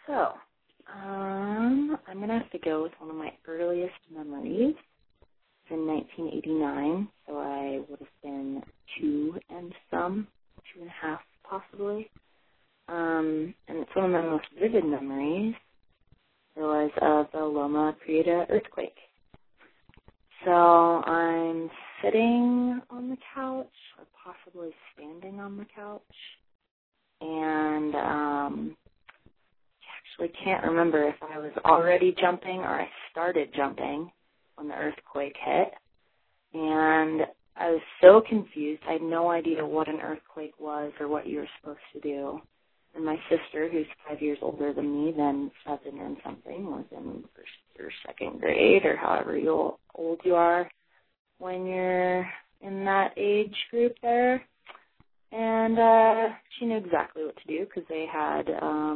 So, I'm going to have to go with one of my earliest memories. It's in 1989, so I would have been 2.5 possibly. And it's one of my most vivid memories. It was of the Loma Prieta earthquake. So I'm sitting on the couch, or possibly standing on the couch, and actually can't remember if I was already jumping or I started jumping when the earthquake hit. And I was so confused. I had no idea what an earthquake was or what you were supposed to do. And my sister, who's 5 years older than me, then 7 and something, was in first or second grade, or however old you are when you're in that age group there. And she knew exactly what to do because they had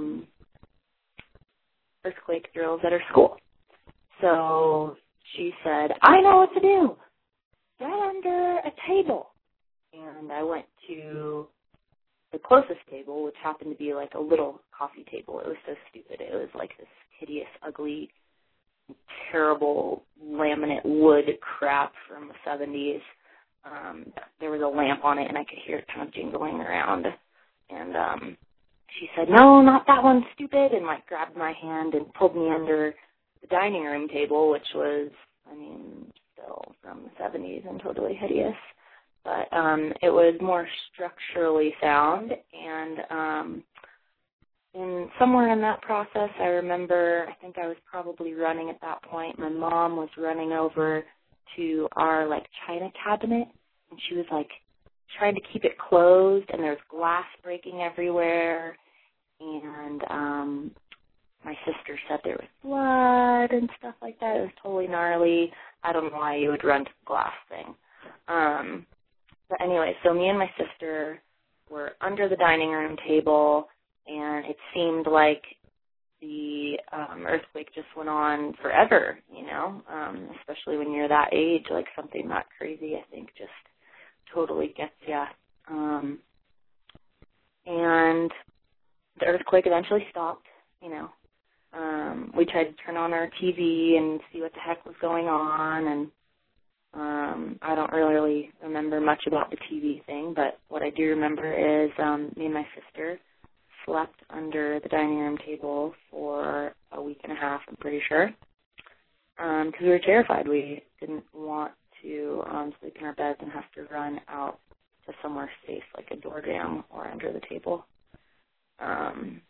earthquake drills at her school. So she said, I know what to do. Get under a table. And I went to the closest table, which happened to be like a little coffee table. It was so stupid. It was like this hideous, ugly, terrible laminate wood crap from the 70s. There was a lamp on it, and I could hear it kind of jingling around. And she said, no, not that one, stupid, and like grabbed my hand and pulled me under the dining room table, which was, still from the 70s and totally hideous. But it was more structurally sound, and somewhere in that process, I remember, I think I was probably running at that point. My mom was running over to our, china cabinet, and she was, trying to keep it closed, and there was glass breaking everywhere, and my sister said there was blood and stuff like that. It was totally gnarly. I don't know why you would run to the glass thing. But anyway, so me and my sister were under the dining room table, and it seemed like the earthquake just went on forever, especially when you're that age, something that crazy, I think, just totally gets you. And the earthquake eventually stopped, We tried to turn on our TV and see what the heck was going on, and I don't really remember much about the TV thing, but what I do remember is me and my sister slept under the dining room table for a week and a half, I'm pretty sure, because we were terrified. We didn't want to sleep in our beds and have to run out to somewhere safe, like a door jam or under the table.